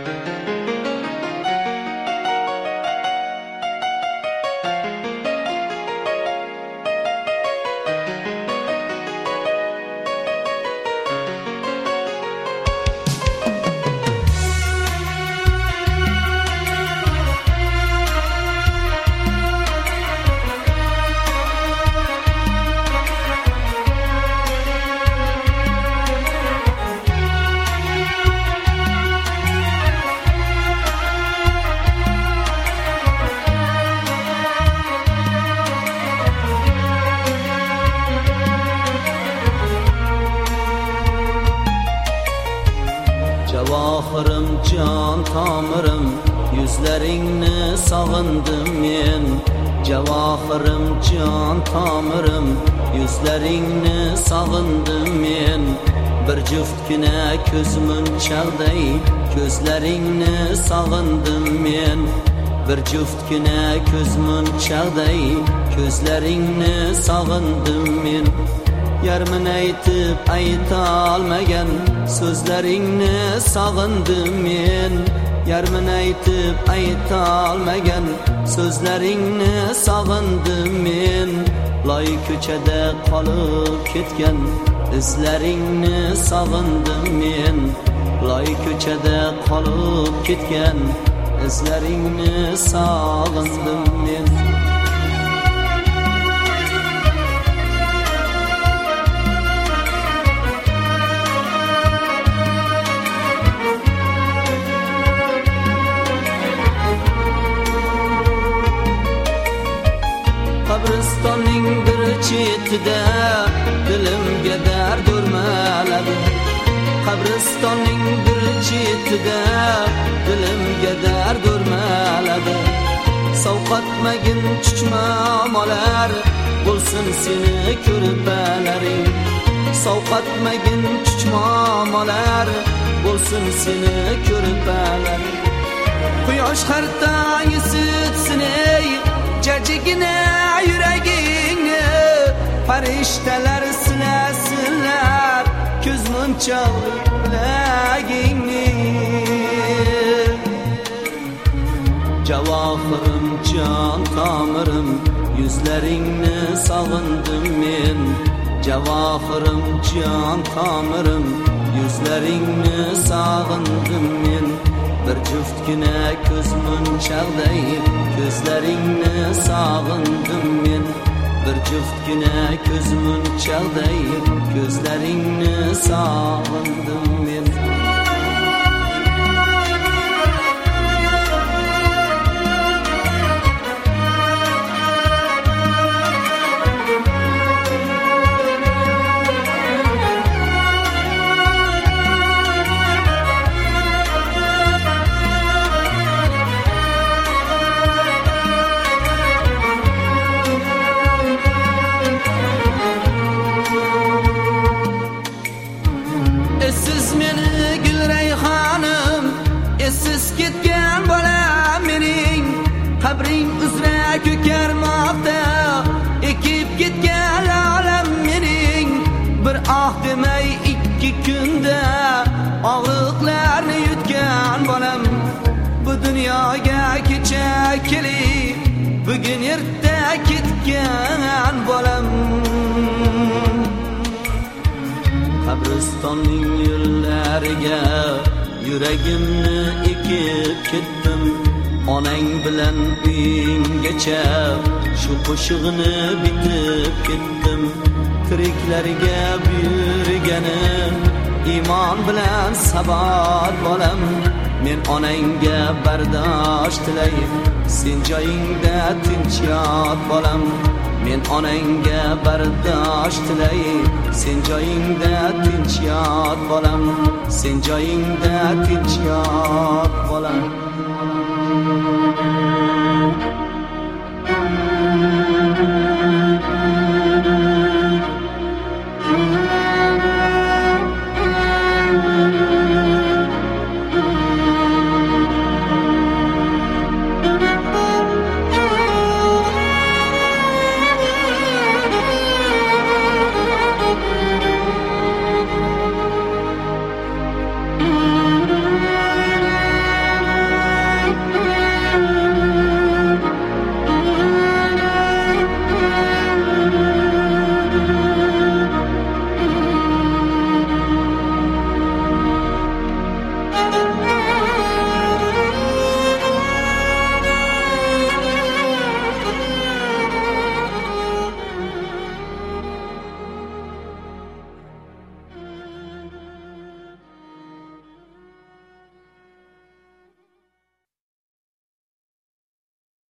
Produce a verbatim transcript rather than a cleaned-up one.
Javohirim jon tomirim, yuzlaringni sog'indim men. Javohirim jon tomirim, yuzlaringni sog'indim men. Bir juftgina ko'zmunchoqday ko'zlaringni sog'indim men. Bir juftgina ko'zmunchoqday ko'zlaringni sog'indim men. Yarmin aytib ayta olmagan so'zlaringni sog'indim men. Yarmin aytib ayta olmagan so'zlaringni sog'indim men. Loy ko'chada qolib ketgan izlaringni sog'indim men. Loy ko'chada qolib ketgan izlaringni sog'indim men. Qabristonning bir chetida dilimga dard o'rmaladi. Qabristonning bir chetida dilimga dard o'rmaladi. Sovqatmagin chuchmomalar bo'lsin seni ko'rpalaring. Sovqatmagin chuchmomalar bo'lsin seni ko'rpalaring. Quyosh har tong isitsin ey jajigina yuragingni, farishtalar silasinlar ko'zmunchoqligingni. Javohirim jon tomirim, yuzlaringni sog'indim men. Javohirim jon tomirim, yuzlaringni sog'indim men. Bir juftgina ko'zmunchoqday ko'zlaringni sog'indim men. Bir juftgina ko'zmunchoqday ko'zlaringni sog'indim men. Siz meni gul rayhonim, esiz ketgan bolam mening. Qabring uzra ko'karmoqda ekib ketgan olam mening. Bir ah demay ikki kunda og'riqlarni yutgan bolam. Bu dunyoga kecha kelib bugun erta ketgan bolam. Qabristonning yo'llariga yuragimni ekib ketdim. Onang bilan uyinggacha shu qo'shig'ini bitib ketdim. Tiriklariga buyurganim iymon bilan sabot bolam. Men onangga bardosh tilay, sen joyingda tinch yot bolam. Men onangga bardosh tilay, sen joyingda tinch yot bolam. Sen joyingda tinch yot bolam.